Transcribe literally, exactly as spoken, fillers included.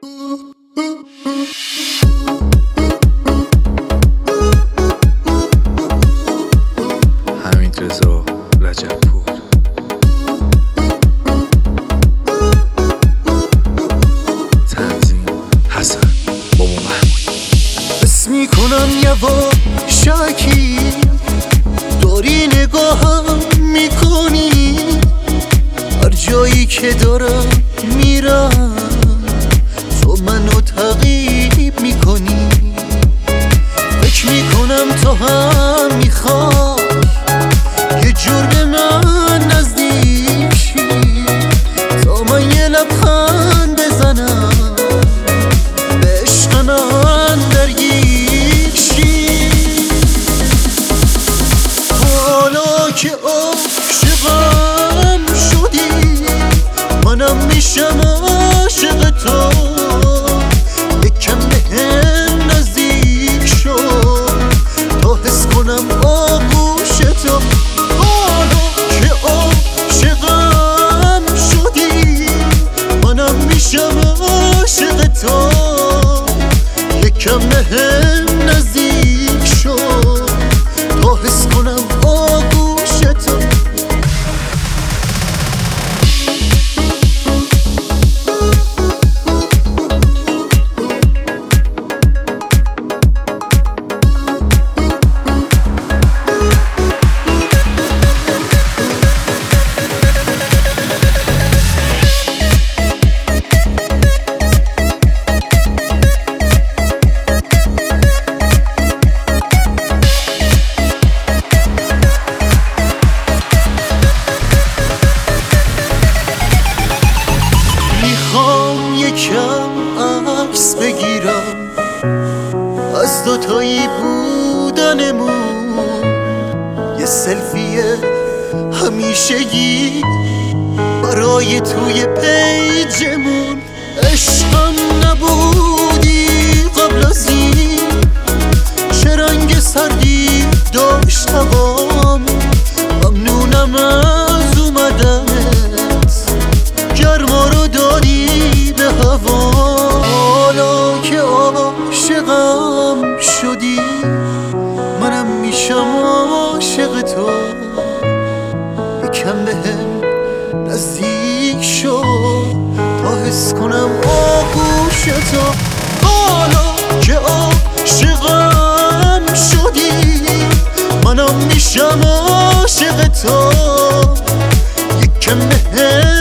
حمید رضا رجبپور. تنظیم حسن بابا محمود. حس میکنم یواشکی داری نگاهم میکنی، هر جایی که دارم میرم تو منو تعقیب میکنی. فکر میکنم تو هم میخوای یه جور به من نزدیک شی، تا من یه لبخند بزنم به عشق من درگیر شی. حالا که عاشقم شدی منم میشم عاشق تو، یکم بهم نزدیک شو تا حس کنم آغوش تو. حالا که عاشقم شدی منم میشم عاشق تو، یکم بهم نزدیک شو تا حس کنم آغوش تو. میخوام یکم عکس بگیرم از دوتایی بودنمون، یه سلفی همیشگی برای توی پیجمون. عشقم نبودی قبل از این، چه رنگ سردی داشت هوام. ممنونم از اومدنت، گرما رو دادی به هوا. حالا که عاشقم شدی منم میشم عاشق تو، یکم بهم نزدیک شو تا حس کنم آغوش تو. حالا که عاشقم شدی منم میشم عاشق تو، یکم بهم